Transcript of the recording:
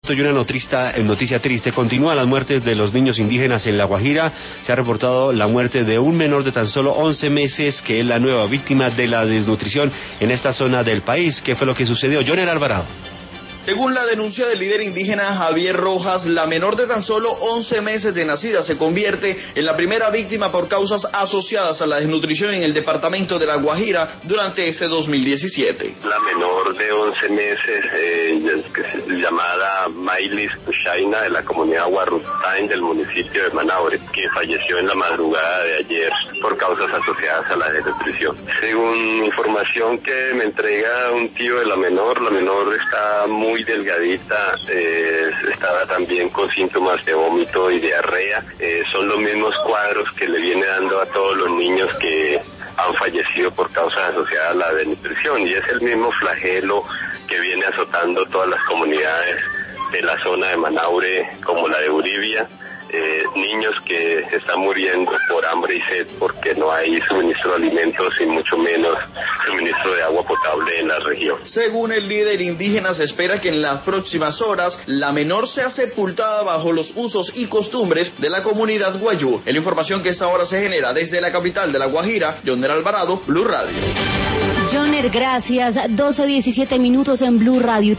Y una noticia triste, continúan las muertes de los niños indígenas en La Guajira. Se ha reportado la muerte de un menor de tan solo 11 meses, que es la nueva víctima de la desnutrición en esta zona del país. ¿Qué fue lo que sucedió? Joner Alvarado. Según la denuncia del líder indígena Javier Rojas, la menor de tan solo 11 meses de nacida se convierte en la primera víctima por causas asociadas a la desnutrición en el departamento de La Guajira durante este 2017. La menor de 11 meses, llamada Maylis Kushaina, de la comunidad Huarrutain del municipio de Manaure, que falleció en la madrugada de ayer por causas asociadas a la desnutrición. Según información que me entrega un tío de la menor está muy delgadita, estaba también con síntomas de vómito y diarrea. Son los mismos cuadros que le viene dando a todos los niños que han fallecido por causas asociadas a la desnutrición, y es el mismo flagelo que viene azotando todas las comunidades de la zona de Manaure, como la de Uribia. Niños que están muriendo por hambre y sed porque no hay suministro de alimentos y mucho menos suministro de agua potable en la región. Según el líder indígena, se espera que en las próximas horas la menor sea sepultada bajo los usos y costumbres de la comunidad guayú. Es la información que esta hora se genera desde la capital de La Guajira. Joner Alvarado, Blue Radio. Joner, gracias. 12:17 en Blue Radio.